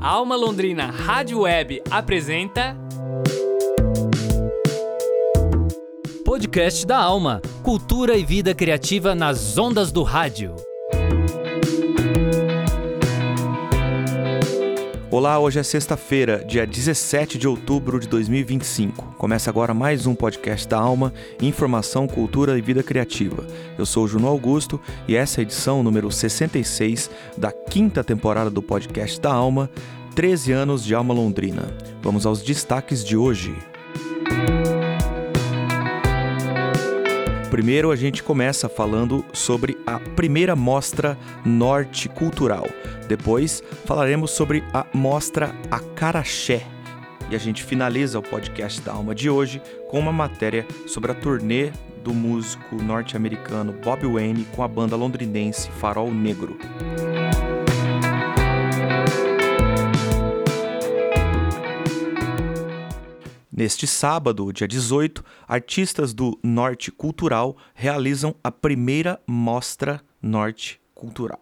Alma Londrina Rádio Web apresenta Podcast da Alma, cultura e vida criativa nas ondas do rádio. Olá, hoje é sexta-feira, dia 17 de outubro de 2025. Começa agora mais um podcast da Alma, informação, cultura e vida criativa. Eu sou o Juno Augusto e essa é a edição número 66 da quinta temporada do podcast da Alma, 13 anos de Alma Londrina. Vamos aos destaques de hoje. Primeiro a gente começa falando sobre a primeira mostra Norte Cultural. Depois falaremos sobre a mostra Acarajé. E a gente finaliza o podcast da Alma de hoje com uma matéria sobre a turnê do músico norte-americano Bob Wayne com a banda londrinense Farol Negro. Neste sábado, dia 18, artistas do Norte Cultural realizam a primeira Mostra Norte Cultural.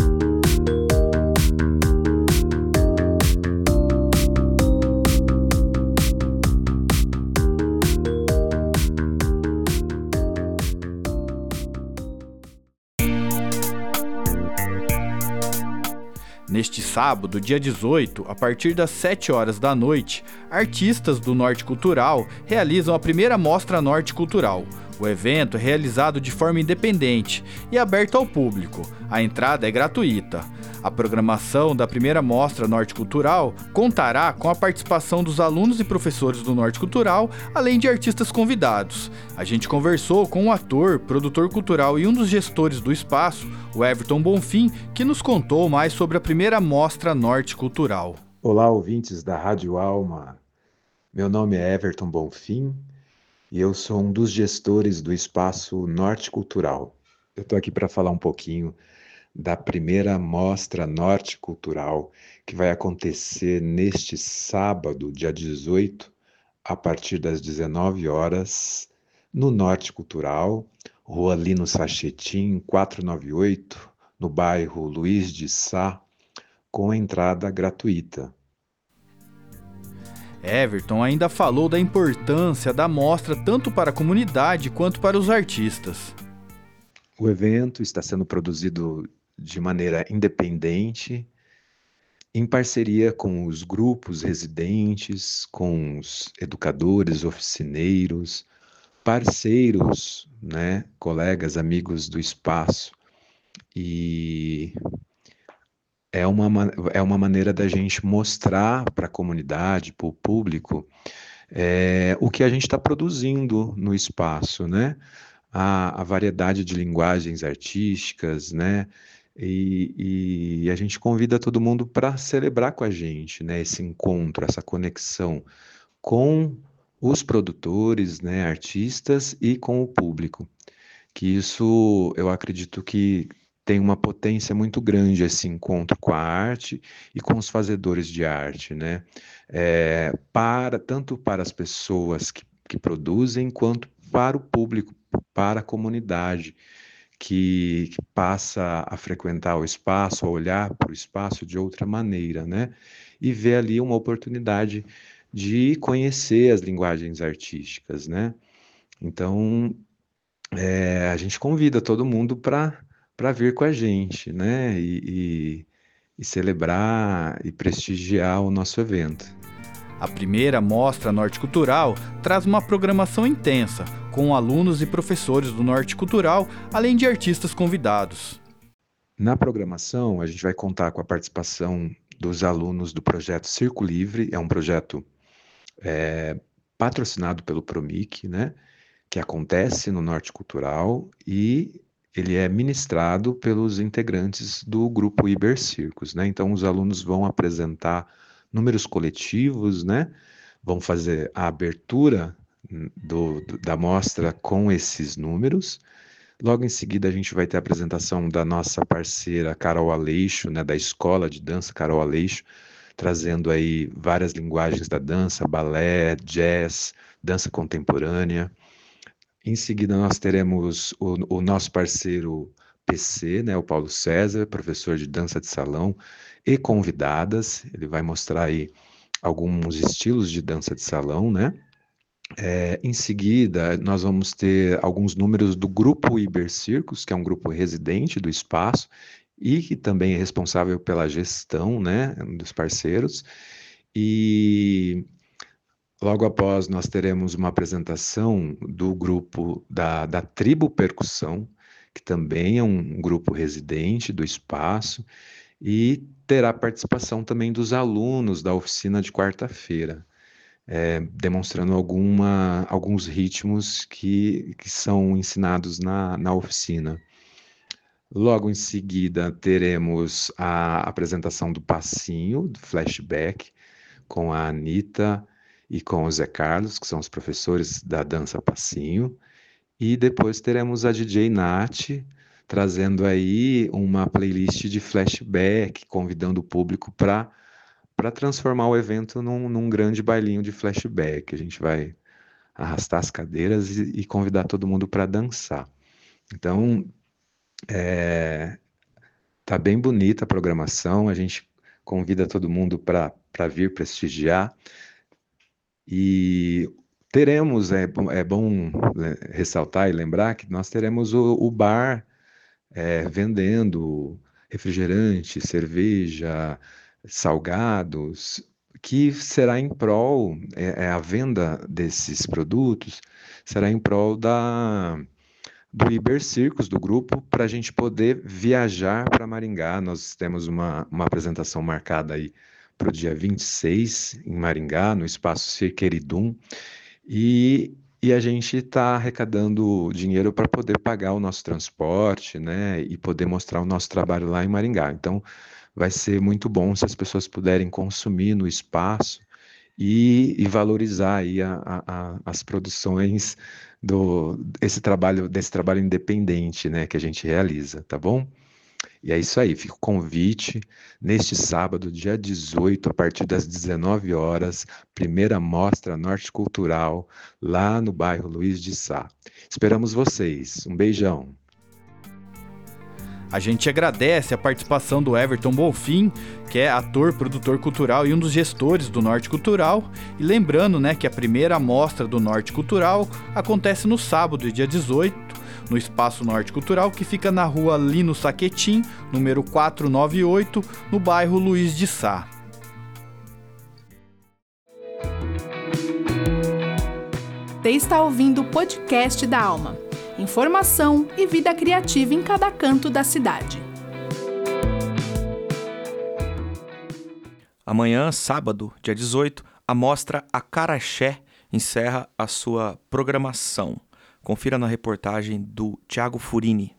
Neste sábado, dia 18, a partir das 7 horas da noite, artistas do Norte Cultural realizam a primeira Mostra Norte Cultural. O evento é realizado de forma independente e aberto ao público. A entrada é gratuita. A programação da primeira Mostra Norte Cultural contará com a participação dos alunos e professores do Norte Cultural, além de artistas convidados. A gente conversou com um ator, produtor cultural e um dos gestores do espaço, o Everton Bonfim, que nos contou mais sobre a primeira Mostra Norte Cultural. Olá, ouvintes da Rádio Alma. Meu nome é Everton Bonfim e eu sou um dos gestores do espaço Norte Cultural. Eu estou aqui para falar um pouquinho da primeira Mostra Norte Cultural, que vai acontecer neste sábado, dia 18, a partir das 19 horas, no Norte Cultural, Rua Lino Sachetim, 498, no bairro Luiz de Sá, com entrada gratuita. Everton ainda falou da importância da mostra tanto para a comunidade quanto para os artistas. O evento está sendo produzido de maneira independente, em parceria com os grupos residentes, com os educadores, oficineiros, parceiros, colegas, amigos do espaço. E é uma maneira da gente mostrar para a comunidade, para o público, o que a gente está produzindo no espaço, a variedade de linguagens artísticas, E a gente convida todo mundo para celebrar com a gente, esse encontro, essa conexão com os produtores, artistas e com o público. Que isso, eu acredito que tem uma potência muito grande, esse encontro com a arte e com os fazedores de arte, tanto para as pessoas que produzem, quanto para o público, para a comunidade, que passa a frequentar o espaço, a olhar para o espaço de outra maneira, E ver ali uma oportunidade de conhecer as linguagens artísticas, Então, a gente convida todo mundo para vir com a gente, E celebrar e prestigiar o nosso evento. A primeira Mostra Norte Cultural traz uma programação intensa, com alunos e professores do Norte Cultural, além de artistas convidados. Na programação, a gente vai contar com a participação dos alunos do projeto Circo Livre, é um projeto patrocinado pelo Promic, que acontece no Norte Cultural e ele é ministrado pelos integrantes do grupo Iber Circos, Então, os alunos vão apresentar números coletivos, Vão fazer a abertura da mostra com esses números. Logo em seguida, a gente vai ter a apresentação da nossa parceira Carol Aleixo, da Escola de Dança Carol Aleixo, trazendo aí várias linguagens da dança, balé, jazz, dança contemporânea. Em seguida, nós teremos o nosso parceiro PC, né, o Paulo César, professor de dança de salão, e convidadas. Ele vai mostrar aí alguns estilos de dança de salão, né? Em seguida, nós vamos ter alguns números do grupo Iber Circus, que é um grupo residente do espaço e que também é responsável pela gestão, né, dos parceiros. E logo após nós teremos uma apresentação do grupo da Tribo Percussão, que também é um grupo residente do espaço, e terá participação também dos alunos da oficina de quarta-feira, demonstrando alguns ritmos que são ensinados na oficina. Logo em seguida, teremos a apresentação do passinho, do flashback, com a Anitta e com o Zé Carlos, que são os professores da dança passinho. E depois teremos a DJ Nath, trazendo aí uma playlist de flashback, convidando o público para transformar o evento num grande bailinho de flashback. A gente vai arrastar as cadeiras e convidar todo mundo para dançar. Então, tá bem bonita a programação, a gente convida todo mundo para vir prestigiar. E teremos, é bom ressaltar e lembrar que nós teremos o bar vendendo refrigerante, cerveja, salgados, que será em prol, a venda desses produtos será em prol do Iber Circus, do grupo, para a gente poder viajar para Maringá. Nós temos uma apresentação marcada aí para o dia 26, em Maringá, no Espaço Cirqueridum, e a gente está arrecadando dinheiro para poder pagar o nosso transporte, né, e poder mostrar o nosso trabalho lá em Maringá. Então, vai ser muito bom se as pessoas puderem consumir no espaço e valorizar aí as produções desse trabalho independente, né, que a gente realiza, tá bom? E é isso aí, fica o convite, neste sábado, dia 18, a partir das 19 horas, primeira mostra Norte Cultural, lá no bairro Luiz de Sá. Esperamos vocês, um beijão. A gente agradece a participação do Everton Bonfim, que é ator, produtor cultural e um dos gestores do Norte Cultural. E lembrando, né, que a primeira mostra do Norte Cultural acontece no sábado, dia 18, no Espaço Norte Cultural, que fica na rua Lino Saquetim, número 498, no bairro Luiz de Sá. Você está ouvindo o podcast da Alma. Informação e vida criativa em cada canto da cidade. Amanhã, sábado, dia 18, a mostra Acarajé encerra a sua programação. Confira na reportagem do Thiago Furini.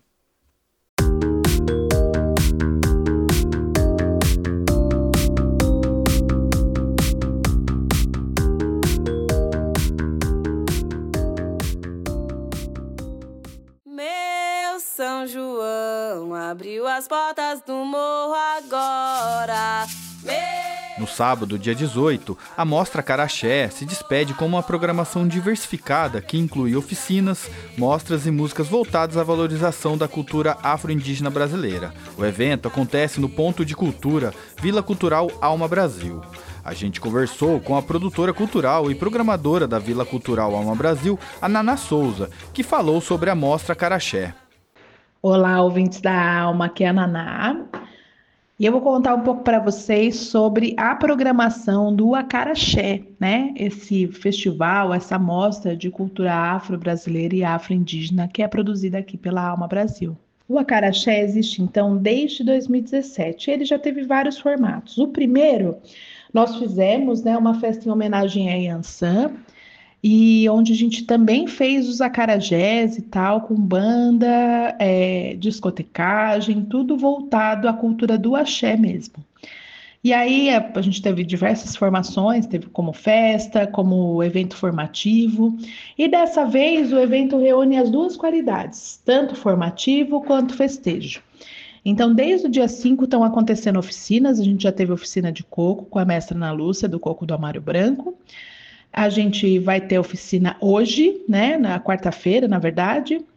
São João abriu as portas do morro agora. No sábado, dia 18, a Mostra Acarajé se despede com uma programação diversificada que inclui oficinas, mostras e músicas voltadas à valorização da cultura afro-indígena brasileira. O evento acontece no Ponto de Cultura, Vila Cultural Alma Brasil. A gente conversou com a produtora cultural e programadora da Vila Cultural Alma Brasil, a Naná Souza, que falou sobre a Mostra Acarajé. Olá, ouvintes da Alma, aqui é a Naná. E eu vou contar um pouco para vocês sobre a programação do Acarajé, né? Esse festival, essa mostra de cultura afro-brasileira e afro-indígena que é produzida aqui pela Alma Brasil. O Acarajé existe, então, desde 2017. Ele já teve vários formatos. O primeiro, nós fizemos, né, uma festa em homenagem a Yansan, e onde a gente também fez os acarajés e tal, com banda, discotecagem, tudo voltado à cultura do axé mesmo. E aí a gente teve diversas formações, teve como festa, como evento formativo, e dessa vez o evento reúne as duas qualidades, tanto formativo quanto festejo. Então, desde o dia 5 estão acontecendo oficinas, a gente já teve oficina de coco com a mestra Ana Lúcia, do Coco do Amário Branco. A gente vai ter oficina hoje, né, na quarta-feira, na verdade.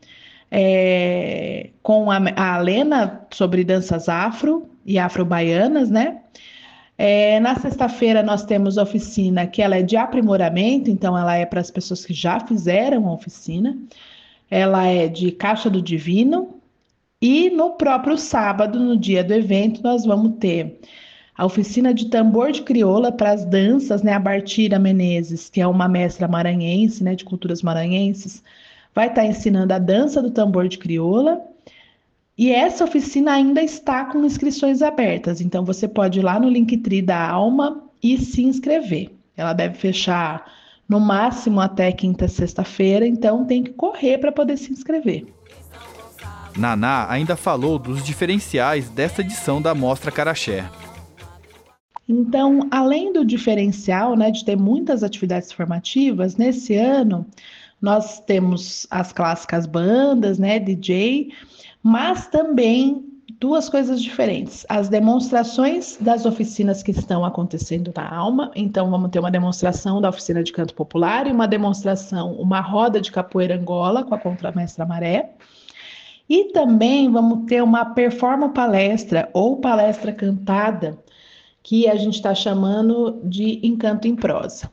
com a Lena sobre danças afro e afro-baianas, né? Na sexta-feira nós temos a oficina que ela é de aprimoramento, então ela é para as pessoas que já fizeram a oficina. Ela é de Caixa do Divino. E no próprio sábado, no dia do evento, nós vamos ter a oficina de tambor de crioula para as danças, né? A Bartira Menezes, que é uma mestra maranhense, né, de culturas maranhenses, vai estar ensinando a dança do tambor de crioula. E essa oficina ainda está com inscrições abertas, então você pode ir lá no Linktree da Alma e se inscrever. Ela deve fechar no máximo até quinta, sexta-feira, então tem que correr para poder se inscrever. Naná ainda falou dos diferenciais desta edição da Mostra Acarajé. Então, além do diferencial, né, de ter muitas atividades formativas, nesse ano nós temos as clássicas bandas, né, DJ, mas também duas coisas diferentes. As demonstrações das oficinas que estão acontecendo na Alma. Então, vamos ter uma demonstração da oficina de canto popular e uma roda de capoeira Angola com a contramestra Maré. E também vamos ter uma performance palestra ou palestra cantada, que a gente está chamando de Canto em Prosa,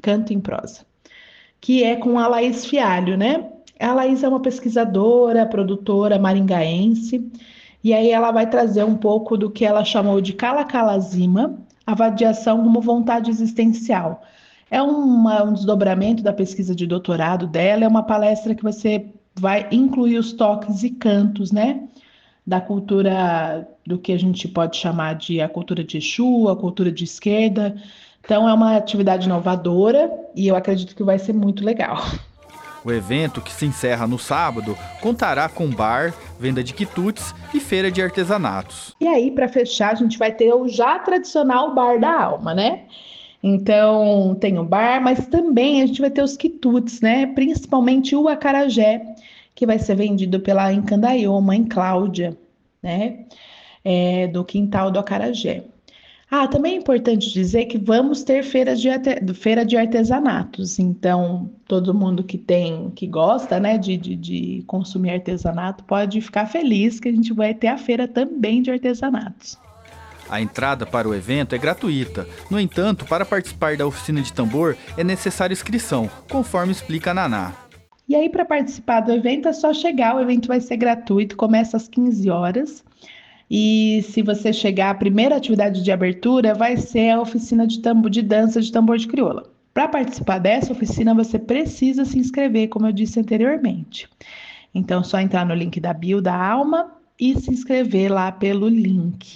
que é com a Laís Fialho, né? A Laís é uma pesquisadora, produtora maringaense, e aí ela vai trazer um pouco do que ela chamou de Kalakala-Zima, a vadiação como vontade existencial. É um desdobramento da pesquisa de doutorado dela, é uma palestra que você vai incluir os toques e cantos, né? Da cultura, do que a gente pode chamar de a cultura de Exu, a cultura de esquerda. Então é uma atividade inovadora e eu acredito que vai ser muito legal. O evento, que se encerra no sábado, contará com bar, venda de quitutes e feira de artesanatos. E aí, para fechar, a gente vai ter o já tradicional Bar da Alma, né? Então, tem o bar, mas também a gente vai ter os quitutes, né? Principalmente o acarajé, que vai ser vendido pela Encandaio, Mãe Cláudia, né? Do Quintal do Acarajé. Também é importante dizer que vamos ter feira de artesanatos. Então, todo mundo que gosta, né, de consumir artesanato pode ficar feliz que a gente vai ter a feira também de artesanatos. A entrada para o evento é gratuita. No entanto, para participar da oficina de tambor é necessária inscrição, conforme explica a Naná. E aí, para participar do evento, é só chegar. O evento vai ser gratuito, começa às 15 horas. E se você chegar, a primeira atividade de abertura vai ser a oficina de dança de tambor de crioula. Para participar dessa oficina, você precisa se inscrever, como eu disse anteriormente. Então, é só entrar no link da bio da Alma e se inscrever lá pelo link.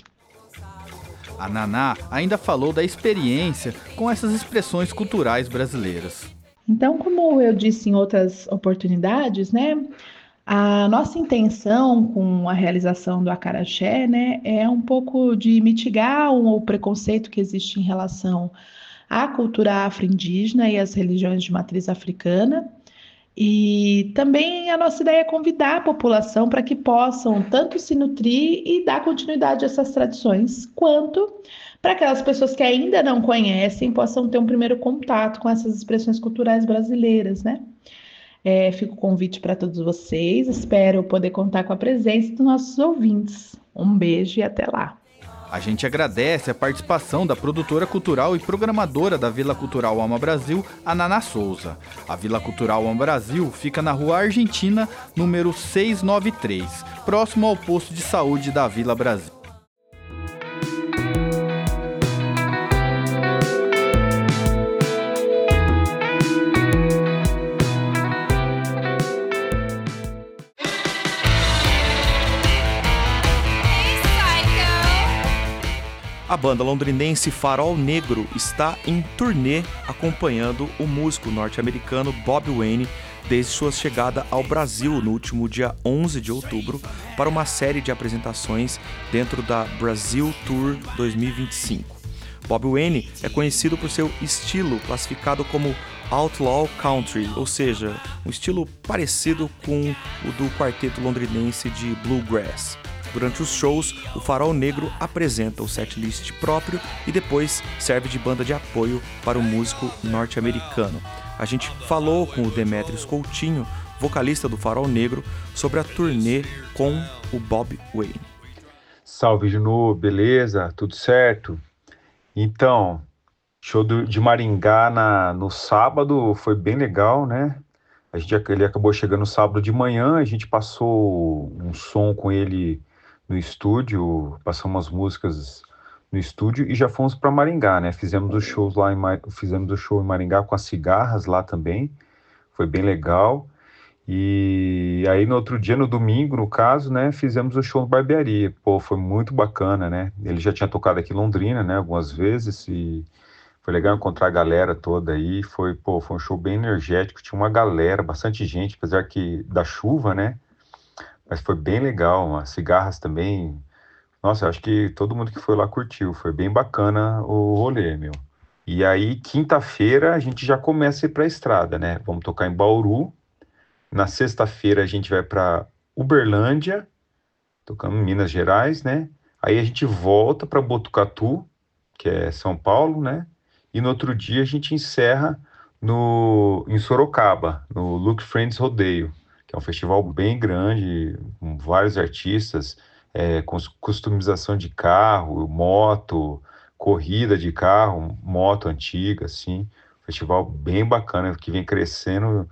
A Naná ainda falou da experiência com essas expressões culturais brasileiras. Então, como eu disse em outras oportunidades, né? A nossa intenção com a realização do acarajé, né, é um pouco de mitigar o preconceito que existe em relação à cultura afro-indígena e às religiões de matriz africana. E também a nossa ideia é convidar a população para que possam tanto se nutrir e dar continuidade a essas tradições, quanto para aquelas pessoas que ainda não conhecem possam ter um primeiro contato com essas expressões culturais brasileiras, né? Fica o convite para todos vocês, espero poder contar com a presença dos nossos ouvintes. Um beijo e até lá. A gente agradece a participação da produtora cultural e programadora da Vila Cultural Alma Brasil, a Naná Souza. A Vila Cultural Alma Brasil fica na Rua Argentina, número 693, próximo ao posto de saúde da Vila Brasil. A banda londrinense Farol Negro está em turnê acompanhando o músico norte-americano Bob Wayne desde sua chegada ao Brasil no último dia 11 de outubro para uma série de apresentações dentro da Brasil Tour 2025. Bob Wayne é conhecido por seu estilo classificado como Outlaw Country, ou seja, um estilo parecido com o do quarteto londrinense de Bluegrass. Durante os shows, o Farol Negro apresenta o setlist próprio e depois serve de banda de apoio para o músico norte-americano. A gente falou com o Demetrios Coutinho, vocalista do Farol Negro, sobre a turnê com o Bob Wayne. Salve, Juno, beleza? Tudo certo? Então, show de Maringá no sábado foi bem legal, né? Ele acabou chegando no sábado de manhã, a gente passou um som com ele no estúdio, passamos umas músicas no estúdio e já fomos para Maringá, né? Fizemos o show em Maringá com as cigarras lá também, foi bem legal. E aí no outro dia, no domingo, no caso, né, fizemos o show no Barbearia. Pô, foi muito bacana, né? Ele já tinha tocado aqui em Londrina, né, algumas vezes, e foi legal encontrar a galera toda aí. Foi um show bem energético, tinha uma galera, bastante gente, apesar que da chuva, né? Mas foi bem legal, as cigarras também. Nossa, acho que todo mundo que foi lá curtiu, foi bem bacana o rolê, meu. E aí, quinta-feira, a gente já começa a ir pra estrada, né? Vamos tocar em Bauru. Na sexta-feira a gente vai para Uberlândia, tocando em Minas Gerais, né? Aí a gente volta para Botucatu, que é São Paulo, né? E no outro dia a gente encerra em Sorocaba, no Look Friends Rodeio, que é um festival bem grande, com vários artistas, com customização de carro, moto, corrida de carro, moto antiga, assim. Festival bem bacana, que vem crescendo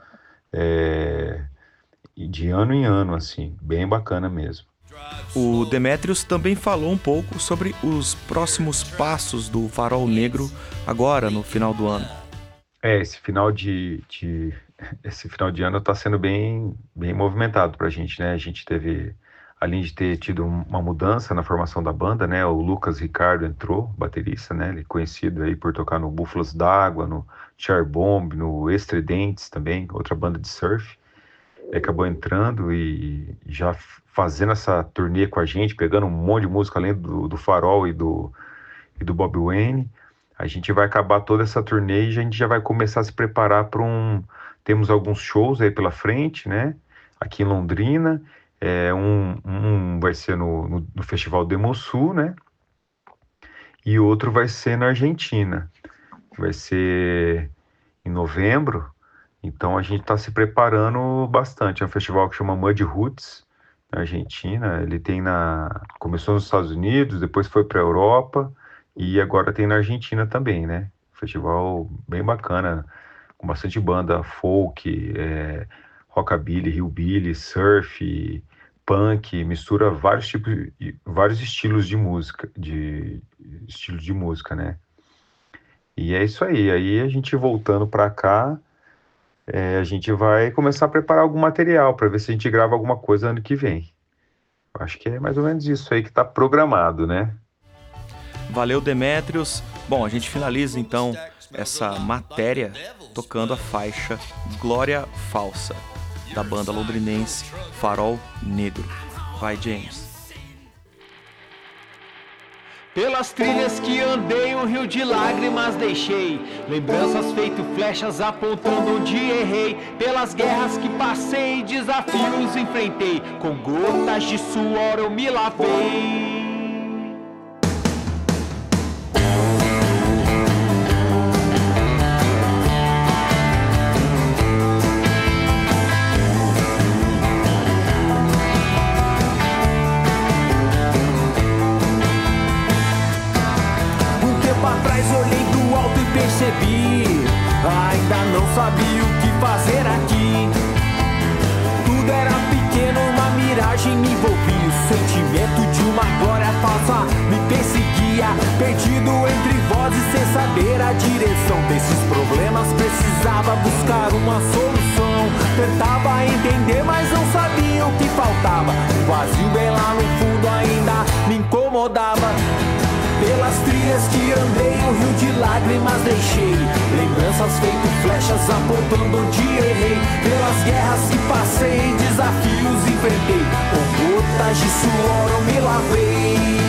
de ano em ano, assim, bem bacana mesmo. O Demetrios também falou um pouco sobre os próximos passos do Farol Negro agora, no final do ano. Esse final de ano está sendo bem movimentado pra gente, né? A gente teve, além de ter tido uma mudança na formação da banda, né? O Lucas Ricardo entrou, baterista, né? Ele é conhecido aí por tocar no Búfalos d'Água, no Charbomb, no Estridentes também, outra banda de surf. Ele acabou entrando e já fazendo essa turnê com a gente, pegando um monte de música além do Farol e do Bob Wayne. A gente vai acabar toda essa turnê e a gente já vai começar a se preparar para Temos alguns shows aí pela frente, né? Aqui em Londrina. Um vai ser no Festival Demossul, né? E outro vai ser na Argentina. Vai ser em novembro. Então a gente está se preparando bastante. É um festival que chama Mud Roots, na Argentina. Ele começou nos Estados Unidos, depois foi para a Europa e agora tem na Argentina também, né? Festival bem bacana, com bastante banda folk, rockabilly, hillbilly, surf, punk, mistura vários estilos de música, né? E é isso aí. Aí a gente voltando para cá, a gente vai começar a preparar algum material para ver se a gente grava alguma coisa ano que vem. Acho que é mais ou menos isso aí que está programado, né? Valeu, Demetrios. Bom, a gente finaliza então essa matéria tocando a faixa Glória Falsa, da banda londrinense Farol Negro. Vai, James. Pelas trilhas que andei, um rio de lágrimas deixei, lembranças feito flechas apontando onde errei. Pelas guerras que passei, desafios enfrentei, com gotas de suor eu me lavei. Ainda não sabia o que fazer aqui. Tudo era pequeno, uma miragem me envolvia. O sentimento de uma glória falsa me perseguia. Perdido entre vozes sem saber a direção desses problemas, precisava buscar uma solução. Tentava entender, mas não sabia o que faltava. Um vazio bem lá no fundo ainda me incomodava. Pelas trilhas que andei, um rio de lágrimas deixei, lembranças feito flechas apontando onde errei. Pelas guerras que passei, desafios enfrentei, com gotas de suor eu me lavei.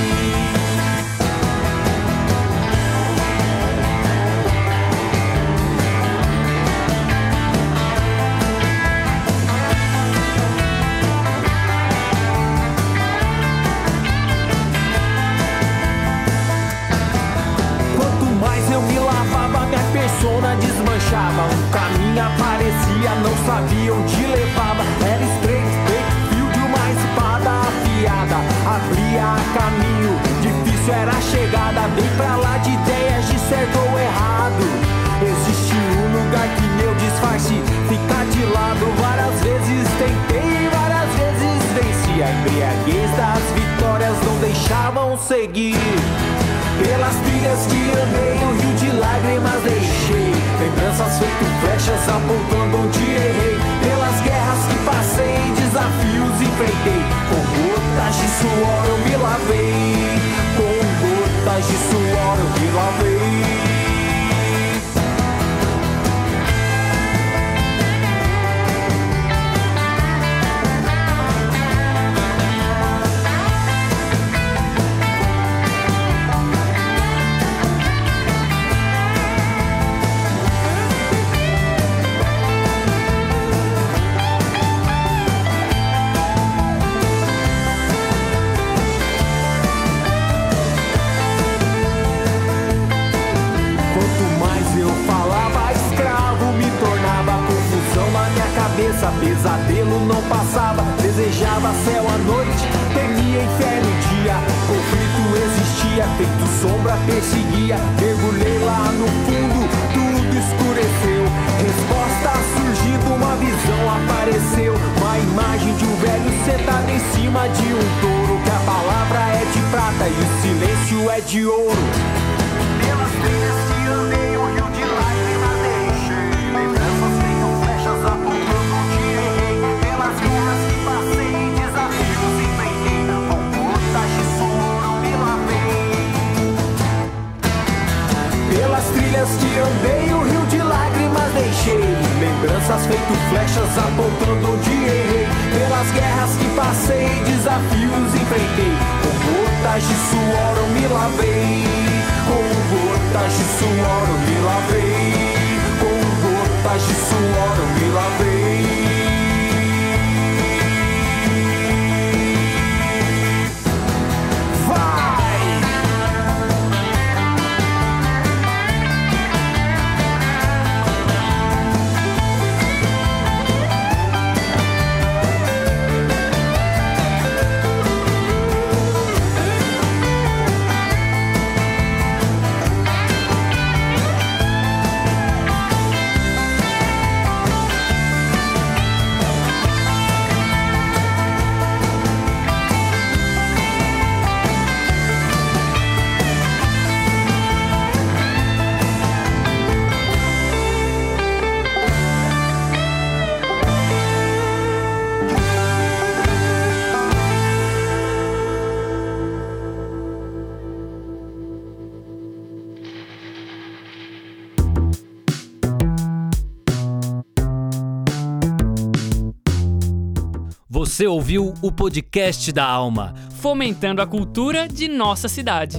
Desmanchava, um caminho aparecia, não sabia onde levava. abria caminho. Difícil era a chegada, bem pra lá de ideias de certo ou errado. Existe um lugar que meu disfarce fica de lado. Várias vezes tentei, várias vezes venci. A embriaguez das vitórias não deixavam seguir. Pelas trilhas que andei, um rio de lágrimas deixei. Lembranças feito flechas apontando onde errei. Pelas guerras que passei, desafios enfrentei. Com gotas de suor eu me lavei. Com gotas de suor eu me lavei. Pesadelo não passava, desejava céu à noite, temia inferno dia. Conflito existia, feito sombra perseguia. Mergulhei lá no fundo, tudo escureceu. Resposta surgindo, uma visão apareceu. Uma imagem de um velho sentado em cima de um touro. Que a palavra é de prata e o silêncio é de ouro. Pelas trilhas que andei, um rio de lágrimas deixei. Lembranças feito flechas apontando. Pelas trilhas que andei, um rio de lágrimas deixei. Lembranças feito flechas apontando onde errei. Pelas guerras que passei, desafios enfrentei. Com gotas de suor eu me lavei. Com gotas de suor eu me lavei. Com gotas de suor eu me lavei. Você ouviu o podcast da Alma, fomentando a cultura de nossa cidade.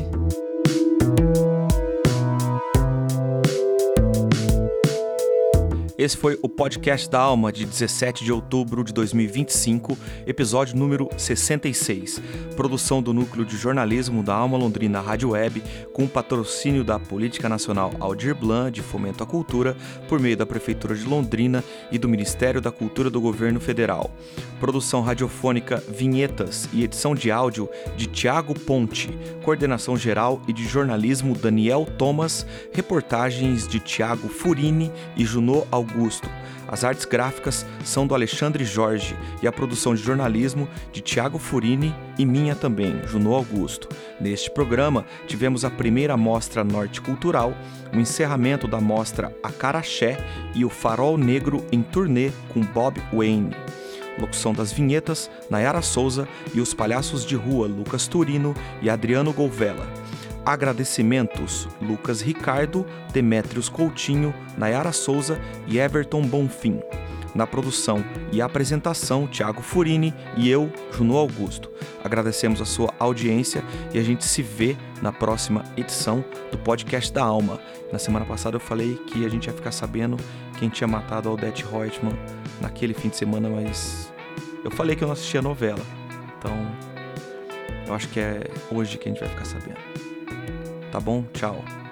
Esse foi o podcast da Alma de 17 de outubro de 2025, episódio número 66. Produção do Núcleo de Jornalismo da Alma Londrina Rádio Web, com patrocínio da Política Nacional Aldir Blanc de Fomento à Cultura, por meio da Prefeitura de Londrina e do Ministério da Cultura do Governo Federal. Produção radiofônica, vinhetas e edição de áudio de Tiago Ponte. Coordenação geral e de jornalismo Daniel Thomas. Reportagens de Tiago Furini e Junô Augusto. As artes gráficas são do Alexandre Jorge e a produção de jornalismo de Tiago Furini e minha também, Junô Augusto. Neste programa, tivemos a primeira mostra Norte Cultural, o encerramento da mostra Acarajé e o Farol Negro em turnê com Bob Wayne. Locução das vinhetas, Nayara Souza, e os palhaços de rua Lucas Turino e Adriano Golvella. Agradecimentos, Lucas Ricardo, Demétrios Coutinho, Nayara Souza e Everton Bonfim. Na produção e apresentação, Tiago Furini e eu, Junô Augusto. Agradecemos a sua audiência e a gente se vê na próxima edição do Podcast da Alma. Na semana passada eu falei que a gente ia ficar sabendo quem tinha matado a Odete Reutemann naquele fim de semana, mas eu falei que eu não assistia a novela. Então, eu acho que é hoje que a gente vai ficar sabendo. Tá bom? Tchau.